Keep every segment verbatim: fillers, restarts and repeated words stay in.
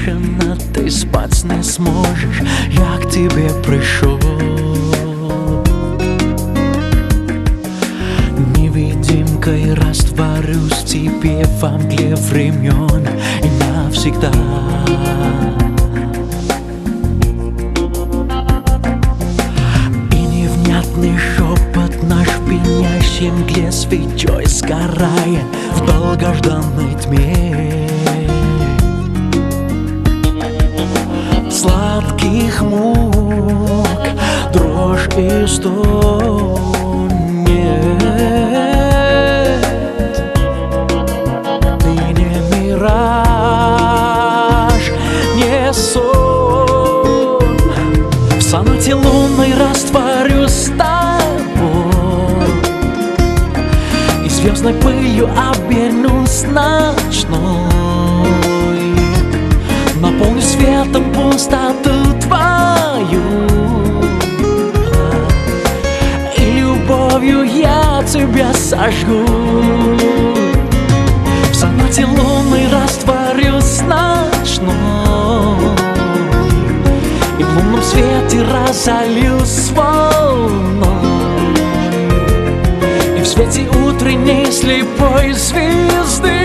дівчина, ти спать не сможешь, я к тебе пришел. Невидимкой растворюсь в тебе во мгле времен и навсегда. И невнятный шепот наш в пенящей мгле свечой сгорает в долгожданной тьме. Сладких мук дрожь и стон нет. Ты не мираж, не сон. В сонате лунной растворюсь с тобой и звездной пылью обернусь ночной. Наполню светом пустоту твою, и любовью я тебя сожгу. В сонате лунной растворюсь ночной и в лунном свете разольюсь волной, и в свете утренней слепой звезды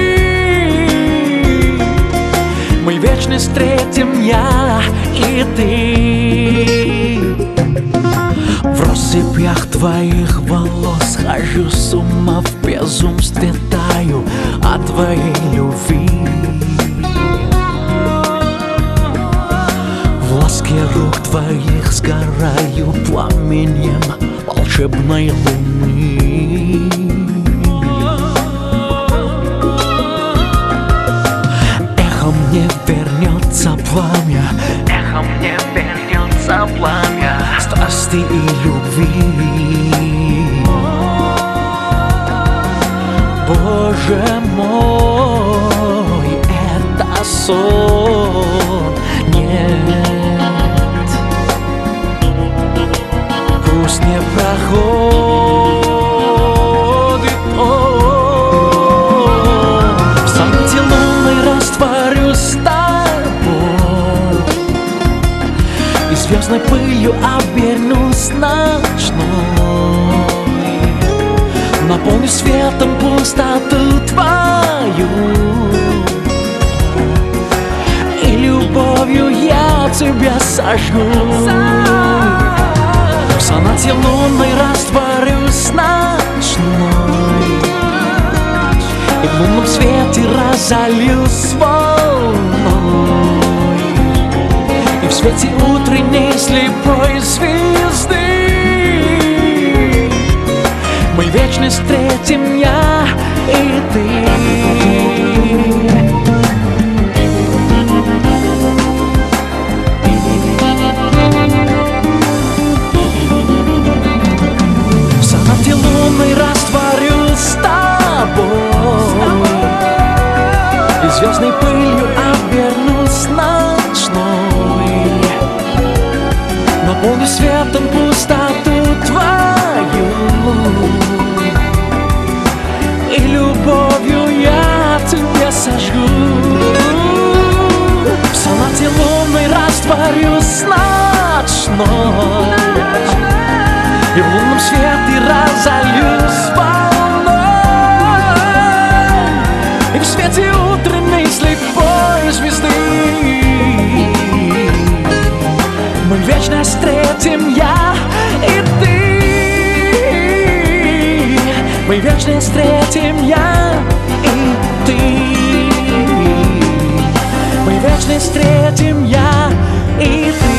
мы вечно встретим я и ты. В россыпях твоих волос хожу с ума, в безумстве таю от твоей любви. В ласке рук твоих сгораю пламенем волшебной луны. Мне вернется пламя, эхо мне вернется пламя страсти и любви. Боже мой, это сон, нет, пусть не проходит он. В сонате лунной растворюсь с тобой и звездной пылью обернусь ночной. Наполню светом пустоту твою, и любовью я тебя сожгу. В сонате лунной растворюсь ночной и в лунном свете разольюсь волной, и в свете утренней слепой звезды мы вечно встретим я и ты. В сонате лунной растворюсь с тобой и звездной пылью обернусь ночной. Наполню светом пустоту твою, и любовью я тебя сожгу. В сонате лунной растворюсь ночной и в лунном свете разольюсь волной, и в свете утренней слепой звезды мы вечно встретим я и ты. Мы вечно встретим я и ты. Мы вечно встретим я и ты.